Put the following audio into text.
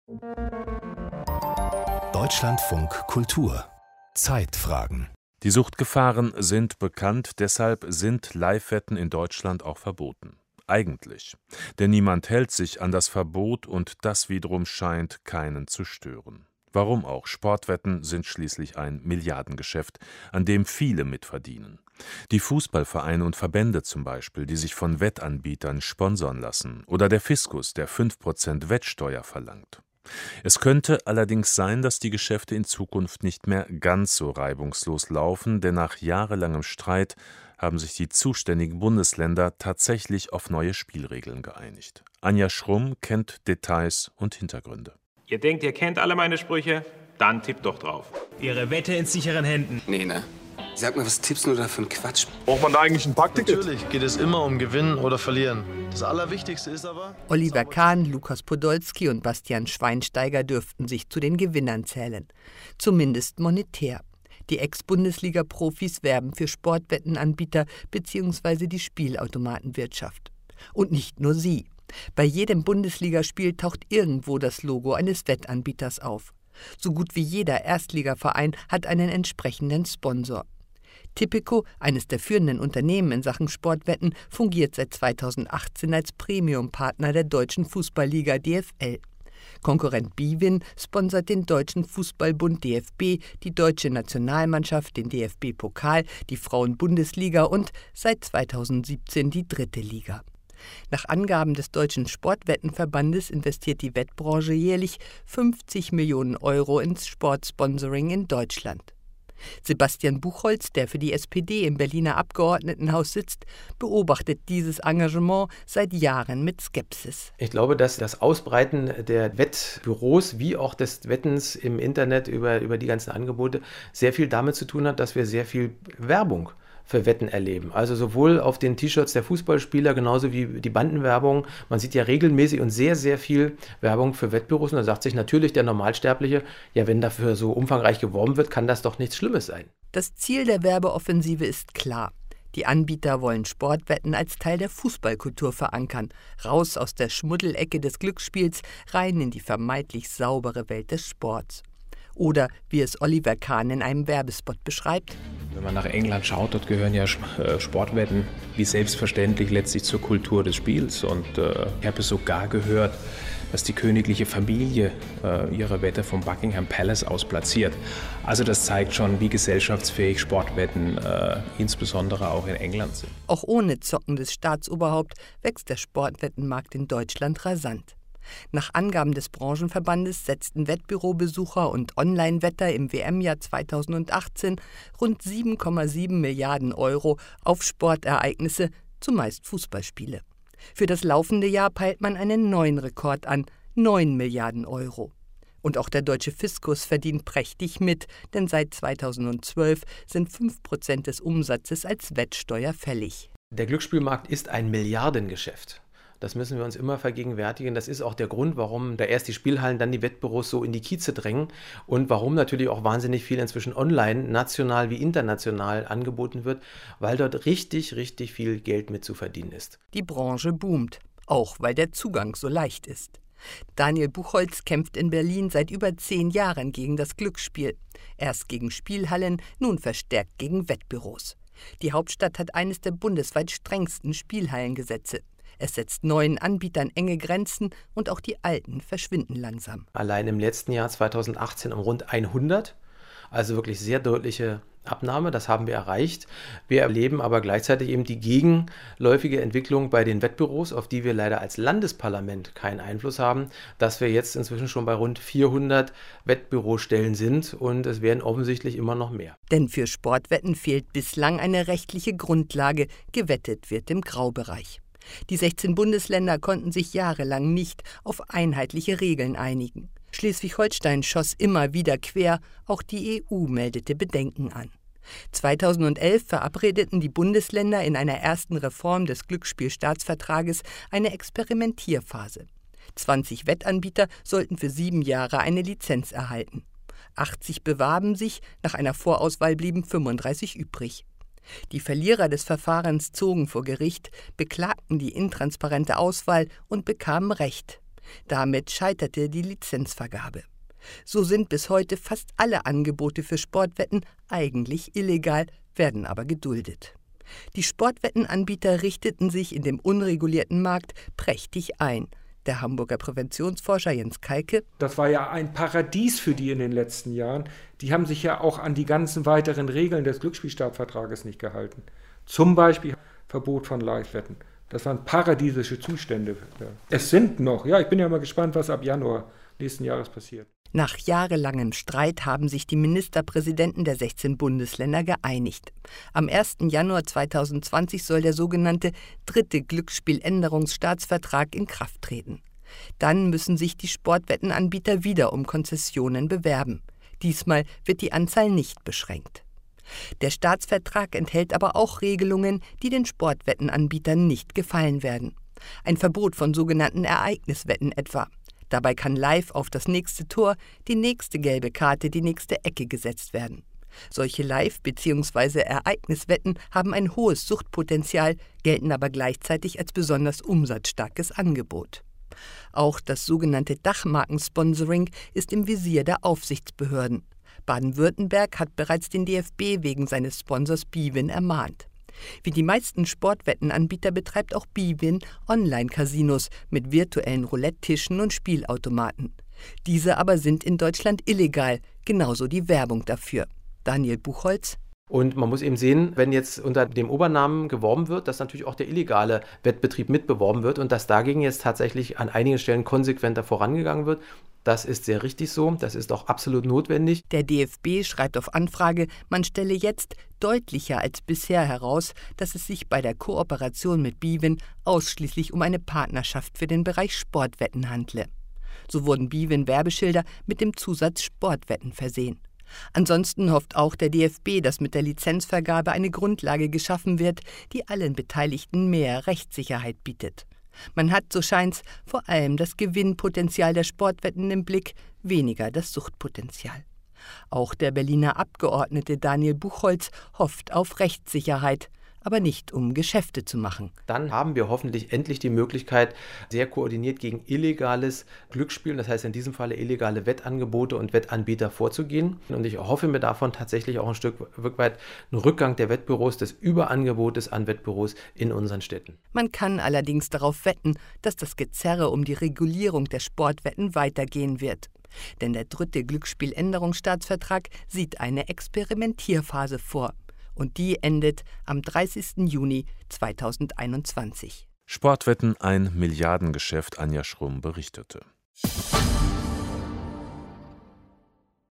Deutschlandfunk Kultur Zeitfragen. Die Suchtgefahren sind bekannt, deshalb sind Live-Wetten in Deutschland auch verboten. Eigentlich. Denn niemand hält sich an das Verbot und das wiederum scheint keinen zu stören. Warum auch? Sportwetten sind schließlich ein Milliardengeschäft, an dem viele mitverdienen. Die Fußballvereine und Verbände zum Beispiel, die sich von Wettanbietern sponsern lassen. Oder der Fiskus, der 5% Wettsteuer verlangt. Es könnte allerdings sein, dass die Geschäfte in Zukunft nicht mehr ganz so reibungslos laufen, denn nach jahrelangem Streit haben sich die zuständigen Bundesländer tatsächlich auf neue Spielregeln geeinigt. Anja Schrumm kennt Details und Hintergründe. Ihr denkt, ihr kennt alle meine Sprüche? Dann tippt doch drauf. Ihre Wette in sicheren Händen. Nee, ne? Sag mal, was tippst du da für ein Quatsch? Braucht man da eigentlich ein Packticket? Natürlich geht es immer um Gewinnen oder Verlieren. Das Allerwichtigste ist aber... Oliver Kahn, Lukas Podolski und Bastian Schweinsteiger dürften sich zu den Gewinnern zählen. Zumindest monetär. Die Ex-Bundesliga-Profis werben für Sportwettenanbieter bzw. die Spielautomatenwirtschaft. Und nicht nur sie. Bei jedem Bundesligaspiel taucht irgendwo das Logo eines Wettanbieters auf. So gut wie jeder Erstligaverein hat einen entsprechenden Sponsor. Tipico, eines der führenden Unternehmen in Sachen Sportwetten, fungiert seit 2018 als Premium-Partner der deutschen Fußballliga DFL. Konkurrent Bwin sponsert den Deutschen Fußballbund DFB, die deutsche Nationalmannschaft, den DFB-Pokal, die Frauen-Bundesliga und seit 2017 die 3. Liga. Nach Angaben des Deutschen Sportwettenverbandes investiert die Wettbranche jährlich 50 Millionen Euro ins Sportsponsoring in Deutschland. Sebastian Buchholz, der für die SPD im Berliner Abgeordnetenhaus sitzt, beobachtet dieses Engagement seit Jahren mit Skepsis. Ich glaube, dass das Ausbreiten der Wettbüros wie auch des Wettens im Internet über die ganzen Angebote sehr viel damit zu tun hat, dass wir sehr viel Werbung für Wetten erleben. Also sowohl auf den T-Shirts der Fußballspieler, genauso wie die Bandenwerbung. Man sieht ja regelmäßig und sehr, sehr viel Werbung für Wettbüros. Und da sagt sich natürlich der Normalsterbliche, ja, wenn dafür so umfangreich geworben wird, kann das doch nichts Schlimmes sein. Das Ziel der Werbeoffensive ist klar. Die Anbieter wollen Sportwetten als Teil der Fußballkultur verankern. Raus aus der Schmuddelecke des Glücksspiels, rein in die vermeintlich saubere Welt des Sports. Oder wie es Oliver Kahn in einem Werbespot beschreibt. Wenn man nach England schaut, dort gehören ja Sportwetten wie selbstverständlich letztlich zur Kultur des Spiels. Und ich habe sogar gehört, dass die königliche Familie ihre Wette vom Buckingham Palace aus platziert. Also das zeigt schon, wie gesellschaftsfähig Sportwetten insbesondere auch in England sind. Auch ohne zockendes Staatsoberhaupt wächst der Sportwettenmarkt in Deutschland rasant. Nach Angaben des Branchenverbandes setzten Wettbürobesucher und Online-Wetter im WM-Jahr 2018 rund 7,7 Milliarden Euro auf Sportereignisse, zumeist Fußballspiele. Für das laufende Jahr peilt man einen neuen Rekord an, 9 Milliarden Euro. Und auch der deutsche Fiskus verdient prächtig mit, denn seit 2012 sind 5% des Umsatzes als Wettsteuer fällig. Der Glücksspielmarkt ist ein Milliardengeschäft. Das müssen wir uns immer vergegenwärtigen. Das ist auch der Grund, warum da erst die Spielhallen, dann die Wettbüros so in die Kieze drängen und warum natürlich auch wahnsinnig viel inzwischen online, national wie international angeboten wird, weil dort richtig, richtig viel Geld mit zu verdienen ist. Die Branche boomt, auch weil der Zugang so leicht ist. Daniel Buchholz kämpft in Berlin seit über 10 Jahren gegen das Glücksspiel. Erst gegen Spielhallen, nun verstärkt gegen Wettbüros. Die Hauptstadt hat eines der bundesweit strengsten Spielhallengesetze. Es setzt neuen Anbietern enge Grenzen und auch die alten verschwinden langsam. Allein im letzten Jahr 2018 um rund 100, also wirklich sehr deutliche Abnahme, das haben wir erreicht. Wir erleben aber gleichzeitig eben die gegenläufige Entwicklung bei den Wettbüros, auf die wir leider als Landesparlament keinen Einfluss haben, dass wir jetzt inzwischen schon bei rund 400 Wettbürostellen sind und es werden offensichtlich immer noch mehr. Denn für Sportwetten fehlt bislang eine rechtliche Grundlage, gewettet wird im Graubereich. Die 16 Bundesländer konnten sich jahrelang nicht auf einheitliche Regeln einigen. Schleswig-Holstein schoss immer wieder quer, auch die EU meldete Bedenken an. 2011 verabredeten die Bundesländer in einer ersten Reform des Glücksspielstaatsvertrages eine Experimentierphase. 20 Wettanbieter sollten für 7 Jahre eine Lizenz erhalten. 80 bewarben sich, nach einer Vorauswahl blieben 35 übrig. Die Verlierer des Verfahrens zogen vor Gericht, beklagten die intransparente Auswahl und bekamen Recht. Damit scheiterte die Lizenzvergabe. So sind bis heute fast alle Angebote für Sportwetten eigentlich illegal, werden aber geduldet. Die Sportwettenanbieter richteten sich in dem unregulierten Markt prächtig ein. Der Hamburger Präventionsforscher Jens Kalke: Das war ja ein Paradies für die in den letzten Jahren. Die haben sich ja auch an die ganzen weiteren Regeln des Glücksspielstartvertrages nicht gehalten. Zum Beispiel Verbot von Live-Wetten. Das waren paradiesische Zustände. Es sind noch, ich bin ja mal gespannt, was ab Januar nächsten Jahres passiert. Nach jahrelangem Streit haben sich die Ministerpräsidenten der 16 Bundesländer geeinigt. Am 1. Januar 2020 soll der sogenannte 3. Glücksspieländerungsstaatsvertrag in Kraft treten. Dann müssen sich die Sportwettenanbieter wieder um Konzessionen bewerben. Diesmal wird die Anzahl nicht beschränkt. Der Staatsvertrag enthält aber auch Regelungen, die den Sportwettenanbietern nicht gefallen werden. Ein Verbot von sogenannten Ereigniswetten etwa. Dabei kann live auf das nächste Tor, die nächste gelbe Karte, die nächste Ecke gesetzt werden. Solche Live- bzw. Ereigniswetten haben ein hohes Suchtpotenzial, gelten aber gleichzeitig als besonders umsatzstarkes Angebot. Auch das sogenannte Dachmarkensponsoring ist im Visier der Aufsichtsbehörden. Baden-Württemberg hat bereits den DFB wegen seines Sponsors bwin ermahnt. Wie die meisten Sportwettenanbieter betreibt auch bwin Online-Casinos mit virtuellen Roulette-Tischen und Spielautomaten. Diese aber sind in Deutschland illegal, genauso die Werbung dafür. Daniel Buchholz: Und man muss eben sehen, wenn jetzt unter dem Obernamen geworben wird, dass natürlich auch der illegale Wettbetrieb mitbeworben wird und dass dagegen jetzt tatsächlich an einigen Stellen konsequenter vorangegangen wird. Das ist sehr richtig so, das ist auch absolut notwendig. Der DFB schreibt auf Anfrage, man stelle jetzt deutlicher als bisher heraus, dass es sich bei der Kooperation mit bwin ausschließlich um eine Partnerschaft für den Bereich Sportwetten handle. So wurden bwin-Werbeschilder mit dem Zusatz Sportwetten versehen. Ansonsten hofft auch der DFB, dass mit der Lizenzvergabe eine Grundlage geschaffen wird, die allen Beteiligten mehr Rechtssicherheit bietet. Man hat, so scheint's, vor allem das Gewinnpotenzial der Sportwetten im Blick, weniger das Suchtpotenzial. Auch der Berliner Abgeordnete Daniel Buchholz hofft auf Rechtssicherheit, aber nicht um Geschäfte zu machen. Dann haben wir hoffentlich endlich die Möglichkeit, sehr koordiniert gegen illegales Glücksspielen, das heißt in diesem Falle illegale Wettangebote und Wettanbieter vorzugehen. Und ich hoffe mir davon tatsächlich auch ein Stück weit einen Rückgang der Wettbüros, des Überangebotes an Wettbüros in unseren Städten. Man kann allerdings darauf wetten, dass das Gezerre um die Regulierung der Sportwetten weitergehen wird. Denn der 3. Glücksspieländerungsstaatsvertrag sieht eine Experimentierphase vor. Und die endet am 30. Juni 2021. Sportwetten ein Milliardengeschäft, Anja Schrumm berichtete.